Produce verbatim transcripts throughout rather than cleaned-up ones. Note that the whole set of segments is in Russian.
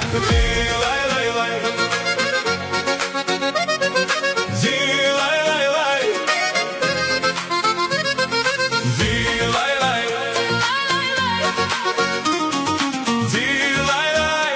Ди-лай-лай-лай. Ди-лай-лай-лай. Ди-лай-лай. Ди-лай-лай.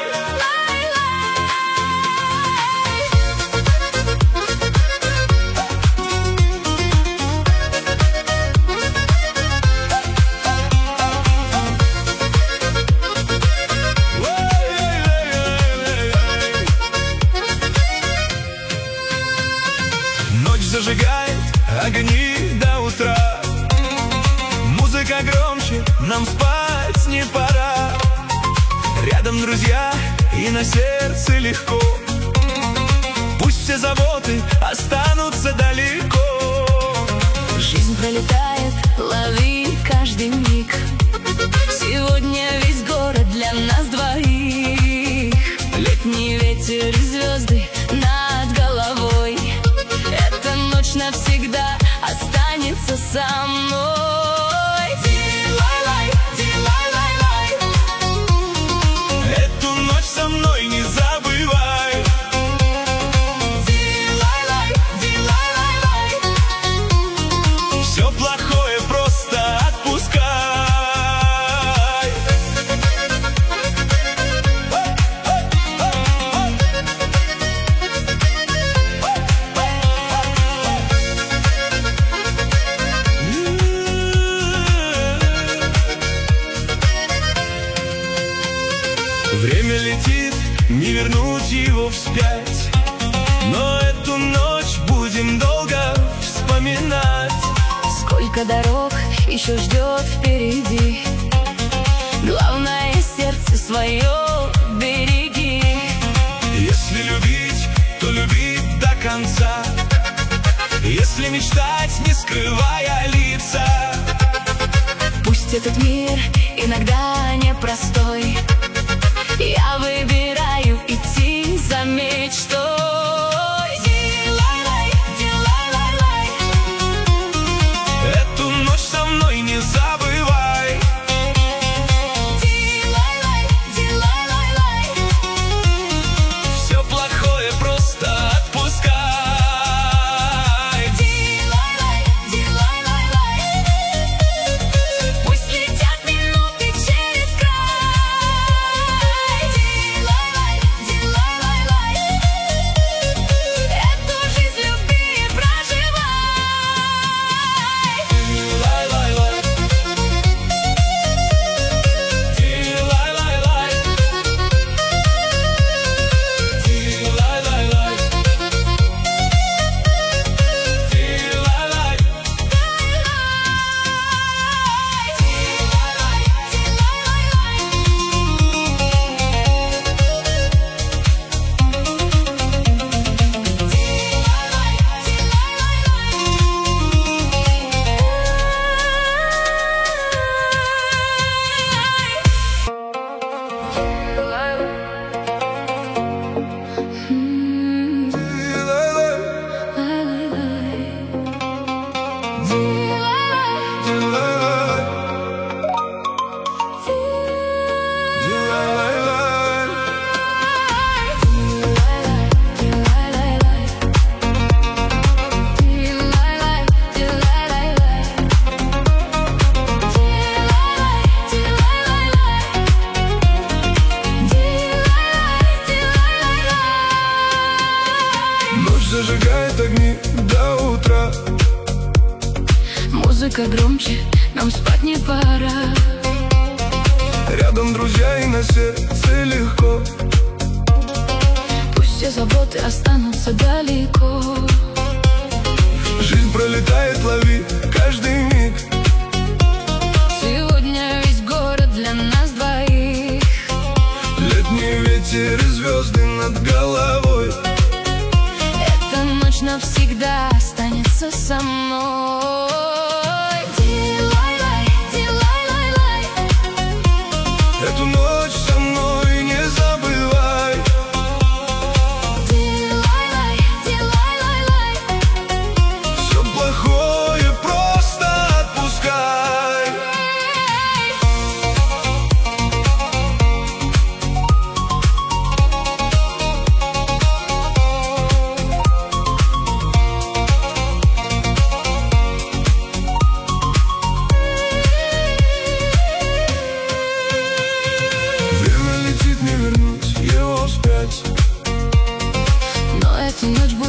Ночь зажигает огни до утра. Музыка громче, нам спать не пора. Рядом друзья и на сердце легко. Пусть все заботы останутся далеко. Жизнь пролетает, лови каждый миг. Сегодня весь город для нас двоих. Летний ветер и звезды над головой. Эта ночь навсегда останется со мной. Ди-лай-лай, ди-лай-лай-лай. Эту ночь со мной не забывай. Ди-лай-лай, ди-лай-лай-лай. Все плохое просто отпускай. Время летит, не вернуть его вспять. Но эту ночь будем долго вспоминать. Сколько дорог еще ждет впереди. Главное, сердце свое береги. Если любить, то любить до конца. Если мечтать, не скрывая лица. Пусть этот мир иногда непростой, я выбираю идти за мечтой. Ди-лай-лай, ди-лай-лай-лай. Эту ночь со мной не забывай. Ди-лай-лай, ди-лай-лай-лай. Все плохое просто отпускай. Ди-лай-лай, ди-лай-лай-лай. Пусть летят минуты через край. Ди-лай-лай, ди-лай-лай-лай. Эту жизнь люби и проживай. Ди-лай-лай-лай. Ди-лай-лай-лай. Ди-лай-лай-лай. Ди-лай-лай. Ночь зажигает огни до утра. Музыка громче, нам спать не пора. Рядом друзья и на сердце легко. Пусть все заботы останутся далеко. Жизнь пролетает, лови каждый миг. Сегодня весь город для нас двоих. Летний ветер и звезды над головой. Эта ночь навсегда останется со мной. Ди-лай-лай, ди-лай-лай-лай. Эту ночь со мной не забывай. Ди-лай-лай, ди-лай-лай-лай. Все плохое просто отпускай.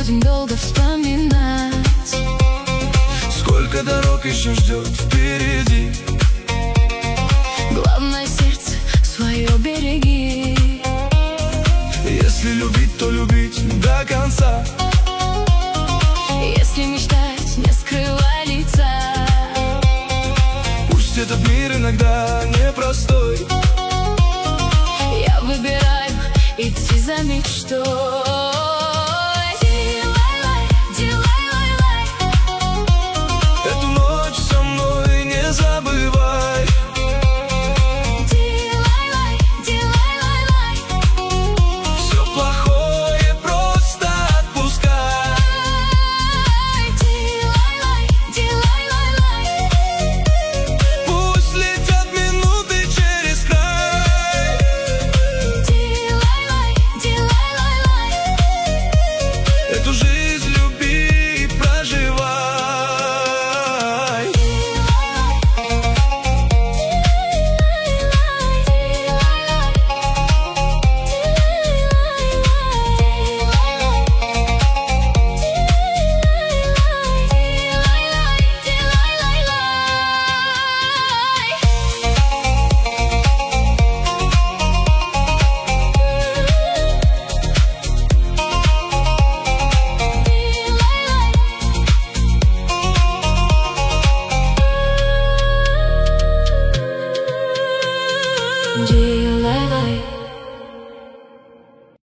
будем долго вспоминать. Сколько дорог еще ждет впереди. Главное, сердце свое береги. Если любить, то любить до конца. Если мечтать, не скрывай лица. Пусть этот мир иногда непростой, Я выбираю идти за мечтой.